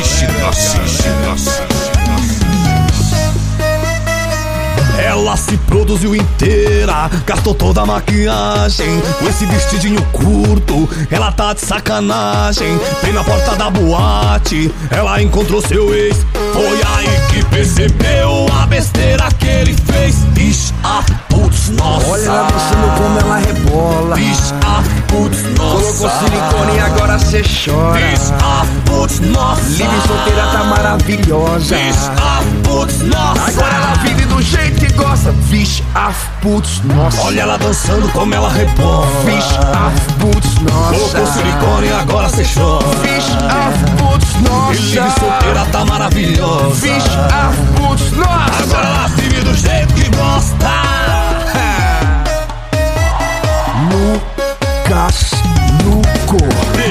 Vixe, nossa. Ela se produziu inteira, gastou toda a maquiagem. Com esse vestidinho curto, ela tá de sacanagem. Bem na porta da boate, ela encontrou seu ex. Foi aí que percebeu a besteira que ele fez. Ixi, putz, nossa. Olha ela dançando como ela rebola. Ixi, putz, nossa. Colocou silicone e agora cê chora. Ixi, putz, nossa. Livre e solteira tá maravilhosa. Ixi, putz, nossa. Agora ela vive do jeito que gosta. Vixe, putz, nossa. Olha ela dançando como ela rebola. Vixe, putz, nossa. Colocou silicone e agora cê chora. Vixe, putz, E livre nossa. solteira tá maravilhosa. Vixe, putz, nossa. Agora ela vive do jeito que gosta. Lucas Luco.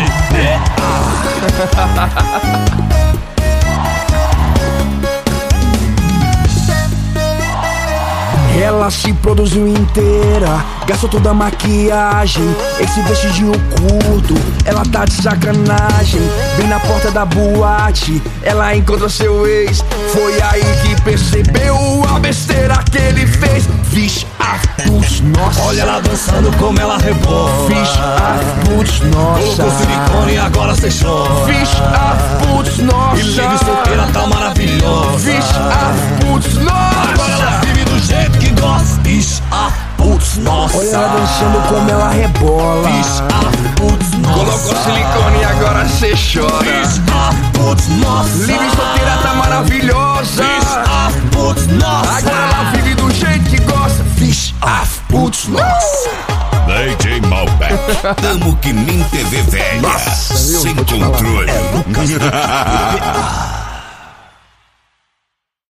Ela se produziu inteira, gastou toda a maquiagem. Esse vestidinho curto, ela tá de sacanagem. Bem na porta da boate, ela encontrou seu ex. Foi aí que percebeu a besteira que ele fez. Vixe, putz, nossa. Olha ela dançando como ela rebola. Vixe, putz, nossa. Colocou silicone e agora cê chora. Vixe, putz, nossa. E livre solteira tá maravilhosa. Vixe, putz, Agora ela nossa. vive do jeito que gosta. Ixi, putz, nossa. Olha ela dançando como ela rebola. Ixi, putz, nossa. Colocou silicone e agora cê chora. Ixi, putz, nossa. Livre e solteira tá maravilhosa. Ixi, putz, nossa. Agora ela vive do jeito que gosta. Vixe, putz, nossa. DJ Malbec. Tamo que nem TV velha. Nossa, viu? Sem Vou te falar. controle. É Lucas.